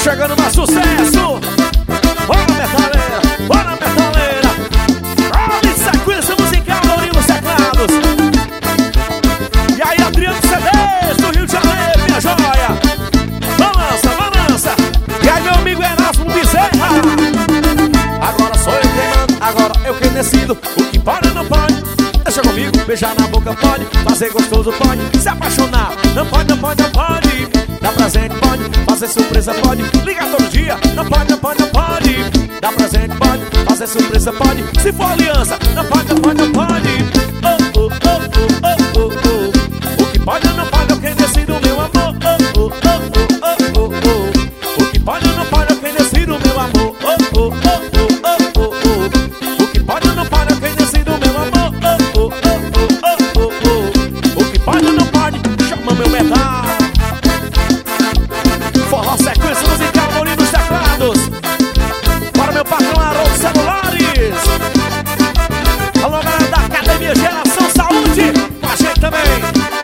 chegando mais sucesso. Bora, metaleira, bora, metaleira. Olha, sequência musical, Lourinho nos teclados. E aí, Adriano CDs do Rio de Janeiro, minha joia. Balança, balança. E aí, meu amigo Erasmo Bezerra. Agora sou eu quem mando, agora eu quem decido. O que pode ou não pode, deixa comigo. Beijar na boca pode, fazer gostoso pode. Se apaixonar, não pode, não pode, não pode. Dar presente pode, fazer surpresa pode. Ligar todo dia, não pode, não pode, não pode. Dar presente pode, fazer surpresa pode. Se for aliança, não pode, não pode, não pode. Oh, oh, oh, oh, oh, oh. O que pode ou não pode, eu quem decido, meu amor. Oh, oh, oh, oh, oh, oh. O que pode ou não pode, eu quem decido, meu amor. Oh, oh, oh, oh, oh, oh. O que pode ou não pode, eu quem decido, meu amor. Oh, oh, oh, oh, oh, oh. O que pode ou não pode, chama meu metal. Forró sequência musical, Lourinho nos teclados. Para meu patrão Haroldo Celulares. Alô, galera da Academia Geração Saúde, com a gente também.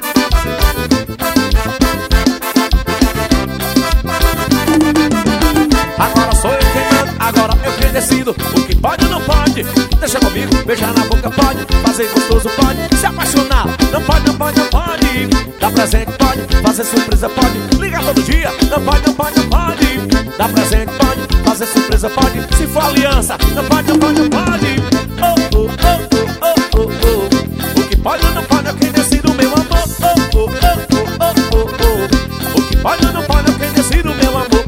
Agora sou eu quem manda, agora eu quem decido. O que pode ou não pode, deixa comigo. Beijar na boca pode, fazer gostoso pode. Se apaixonar, não pode, não pode, não pode. Dar presente pode, fazer surpresa pode. Ligar todo dia, não pode, não pode, não pode. Dar presente pode, fazer surpresa pode. Se for aliança, não pode, não pode, não pode. Oh, oh, oh, oh, oh, oh. O que pode ou não pode, é quem decide, meu amor. Oh, oh, oh, oh, oh, oh. O que pode ou não pode, é quem decide, meu amor.